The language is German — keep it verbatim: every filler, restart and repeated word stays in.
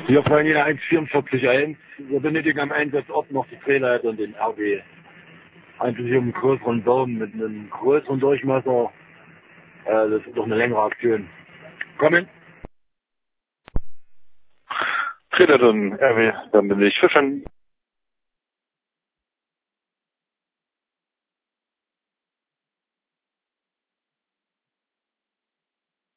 Wir fallen hier eins vierundvierzig eins. Wir benötigen am Einsatzort noch die Drehleiter und den R W. Eigentlich um einen größeren Baum mit einem größeren Durchmesser. Äh, das ist doch eine längere Aktion. Kommen. Drehleiter und R W, dann bin ich verstanden.